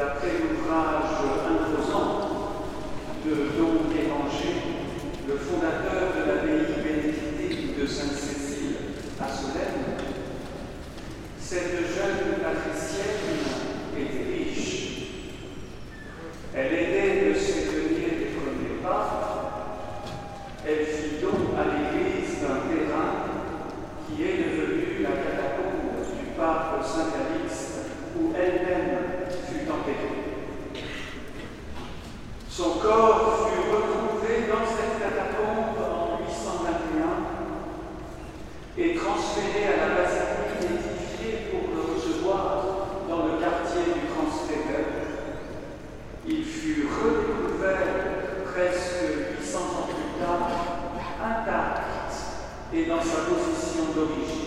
D'après l'ouvrage imposant de Don Béranger, le fondateur de l'abbaye bénédictine de Sainte-Cécile à Solesmes, cette jeune patricienne était riche. Elle aidait de ses deniers les premiers pas. Elle fit don à l'église d'un terrain qui est devenu la catacombe du pape Saint-Calixte, où elle-même fut enterrée. Son corps fut retrouvé dans cette catacombe en 821 et transféré à la basilique édifiée pour le recevoir dans le quartier du Transféré. Il fut redécouvert presque 800 ans plus tard, intact et dans sa position d'origine.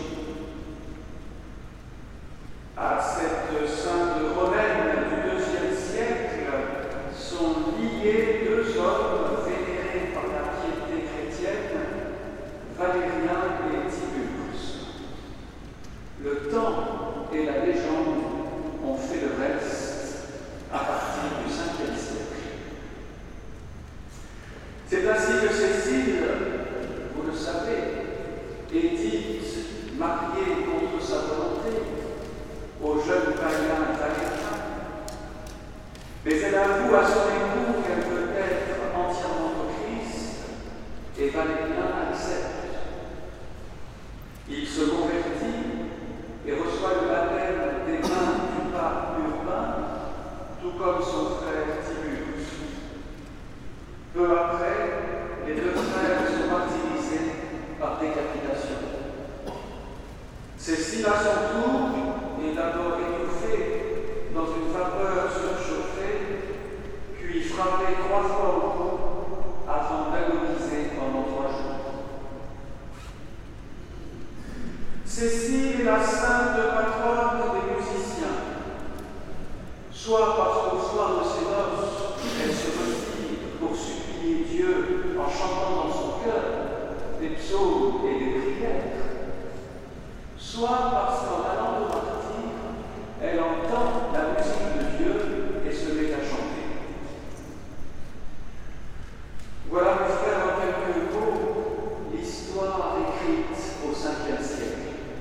À cette sainte romaine du IIe siècle sont liés deux hommes vénérés par la piété chrétienne, Valérien et Tiburce. Le temps et la légende ont fait le reste à partir du Ve siècle. C'est ainsi que Cécile, vous le savez, est dite mariée contre sa volonté au jeune païen Valérien, mais elle avoue à son époux qu'elle veut être entièrement au Christ, et Valérien accepte. Il se convertit et reçoit le baptême des mains du pape Urbain, tout comme son frère Tiburce. Peu après, les deux frères sont martyrisés par décapitation. Cécile, à son tour, est d'abord étouffée dans une vapeur surchauffée, puis frappée 3 fois au cou avant d'agoniser pendant 3 jours. Cécile est la sainte patronne des musiciens, soit parce qu'au soir de ses noces, elle se retire pour supplier Dieu en chantant dans son cœur des psaumes et des prières, soit parce qu'en allant au martyre, elle entend la musique de Dieu et se met à chanter. Voilà, mes frères, en quelques mots, l'histoire écrite au Ve siècle.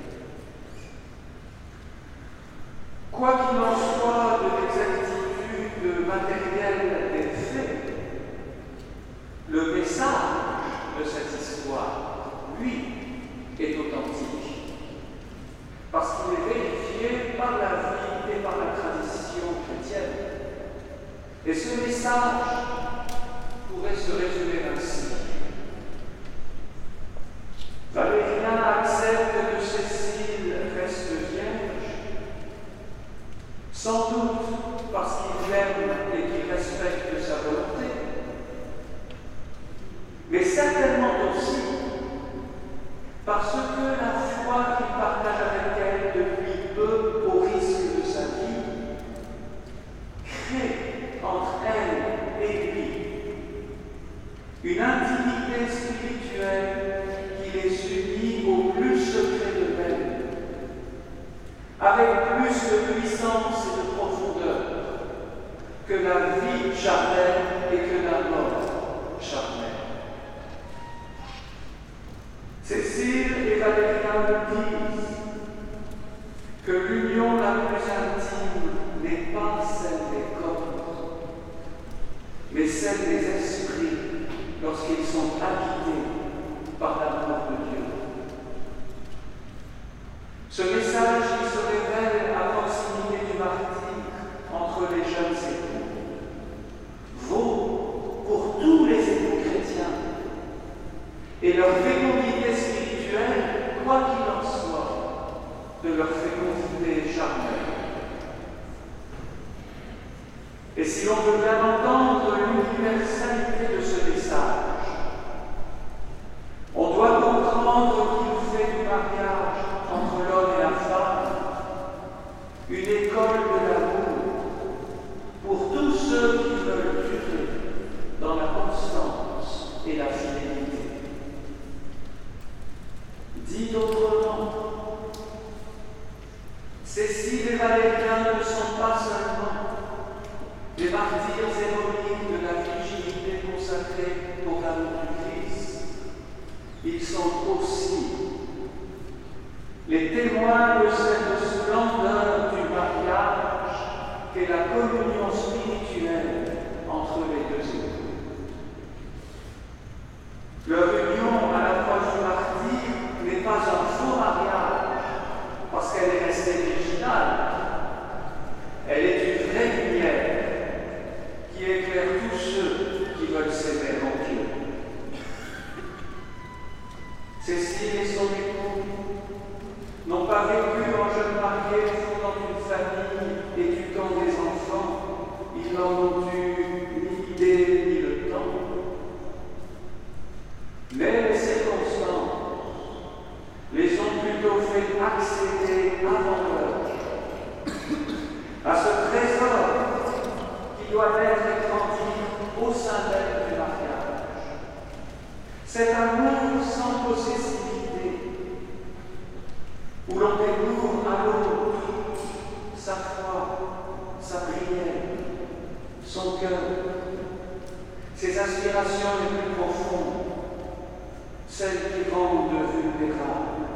Quoi qu'il en soit de l'exactitude matérielle des faits, le message de cette histoire, lui, est authentique, parce qu'il est vérifié par la vie et par la tradition chrétienne. Et ce message pourrait se résumer ainsi. Valérien accepte que Cécile reste vierge, sans doute parce qu'il l'aime et qu'il respecte sa volonté, mais certainement aussi parce que la foi qu'il partage avec elle depuis peu au risque de sa vie crée entre elle et lui une intimité spirituelle qui les unit au plus secret d'eux-mêmes, avec plus de puissance et de profondeur que la vie charnelle et que la mort charnelle. Cécile et Valérien nous disent que l'union la plus intime n'est pas celle des corps, mais celle des esprits lorsqu'ils sont habités par l'amour de Dieu. Ce message qui se révèle à proximité du martyre entre les jeunes époux vaut pour tous les époux chrétiens, et leur fécondité spirituelle, quoi qu'il en soit, de leur fécondité charnelle. Et si l'on veut bien entendre l'universalité de ce message, on doit comprendre qu'il fait du mariage entre l'homme et la femme une école de l'amour pour tous ceux qui veulent durer dans la constance et la fidélité. Dit autrement, Cécile et Valérien ne sont pas seulement ils sont aussi les témoins de cette splendeur du mariage qu'est la communion spirituelle entre les deux époux. Leur union à l'approche du martyre n'est pas un faux mariage parce qu'elle est restée virginale. Elle est une vraie lumière qui éclaire tous ceux qui veulent s'aimer en Dieu. Cécile et son époux n'ont pas vécu en jeunes mariés fondant une famille, éduquant des enfants. Ils n'en ont eu ni l'idée ni le temps. Mais les circonstances les ont plutôt fait accéder avant l'heure à ce trésor qui doit être étendu au sein même du mariage. Cet amour sans possessivité, où l'on découvre à l'autre sa foi, sa prière, son cœur, ses aspirations les plus profondes, celles qui rendent vulnérables.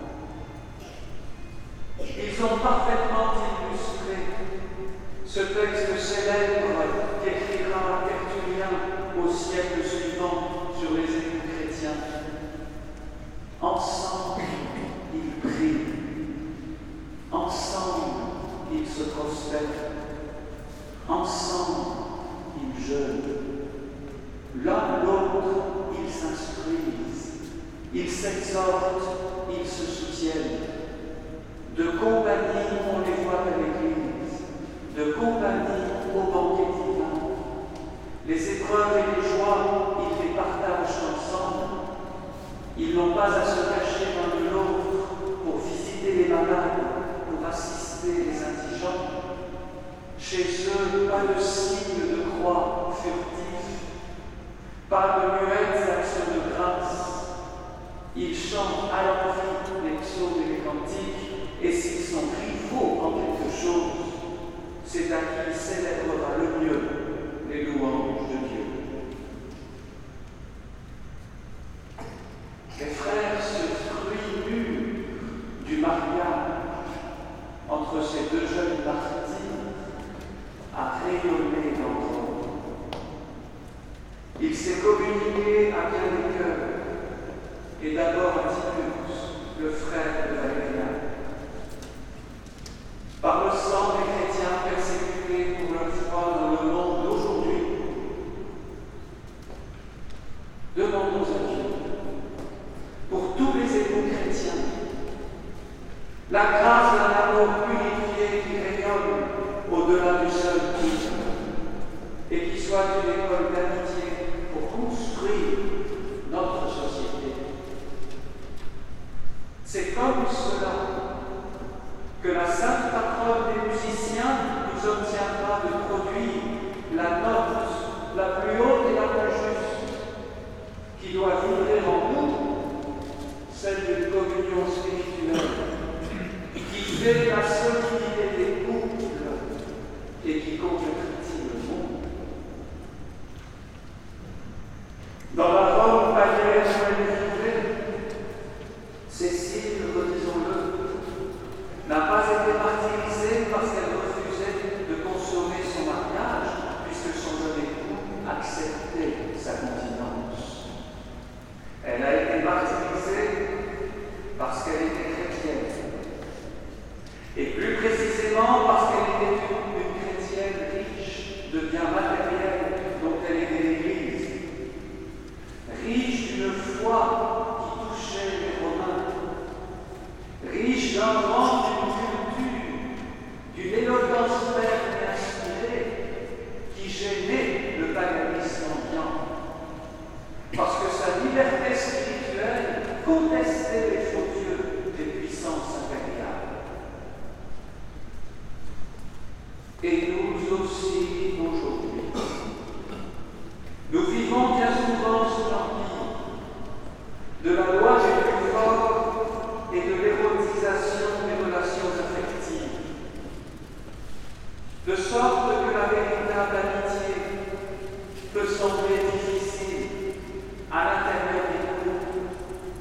Ils ont parfaitement illustré ce texte célèbre qu'écrira Tertullien au siècle suivant sur les époux chrétiens. Ensemble, ils prient. Ensemble, ils se prosternent. Ensemble, ils jeûnent. L'un l'autre, ils s'instruisent. Ils s'exhortent, ils se soutiennent. De compagnie, on les voit à l'église. De compagnie au banquet divin. Les épreuves et les joies, ils les partagent ensemble. Ils n'ont pas à se cacher l'un de l'autre pour visiter les malades, pour assister les indigents. Chez eux, pas de signe de croix furtif, pas de muettes actions de grâce. Ils chantent à l'envie les psaumes et les cantiques, et s'ils sont rivaux en quelque chose, c'est à qui célébrera le mieux les louanges de Dieu. Les frères, ce fruit mûr du mariage entre ces deux jeunes martyrs a rayonné dans Rome. Il s'est communiqué à bien des cœurs, et d'abord à Titus, le frère de Valérien. Par le sang des chrétiens persécutés pour leur foi dans le monde d'aujourd'hui, demandons à Dieu, pour tous les époux chrétiens, la grâce d'un amour purifié qui rayonne au-delà du seul couple et qui soit une école d'amitié pour construire notre société. C'est comme cela que la sainte patronne des musiciens nous obtiendra de produire la note la plus haute et la plus juste, qui doit vibrer en nous, celle d'une communion spirituelle, qui fait la solidité des couples et qui convertit le monde. Dans la Rome païenne où elle vivait, Cécile, redisons-le, n'a pas été martyrisée parce qu'elle refusait de consommer son mariage, puisque son jeune époux acceptait sa continence. Elle a été martyrisée parce qu'elle était chrétienne. Et plus précisément parce qu'elle était une chrétienne riche de biens matériels dont elle était l'Église. Riche d'une foi qui touchait les Romains. Riche d'un vent d'une culture, d'une éloquence ferme et inspirée qui gênait le paganisme ambiant. Parce que sa liberté spirituelle contestait les faux dieux des puissances impériales. Et nous aussi, aujourd'hui, nous vivons bien souvent sous l'empire de la loi des plus forts et de l'érotisation des relations affectives, de sorte que la véritable amitié peut sembler difficile à l'intérieur des couples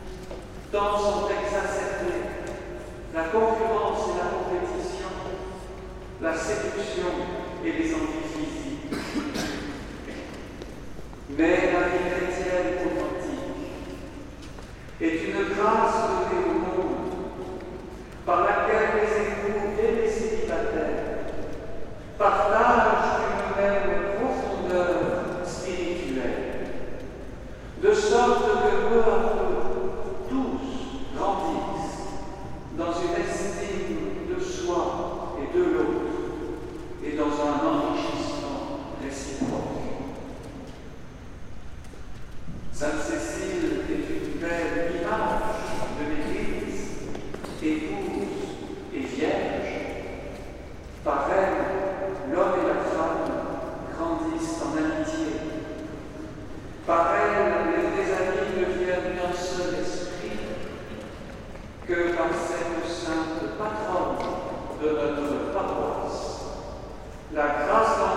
la grâce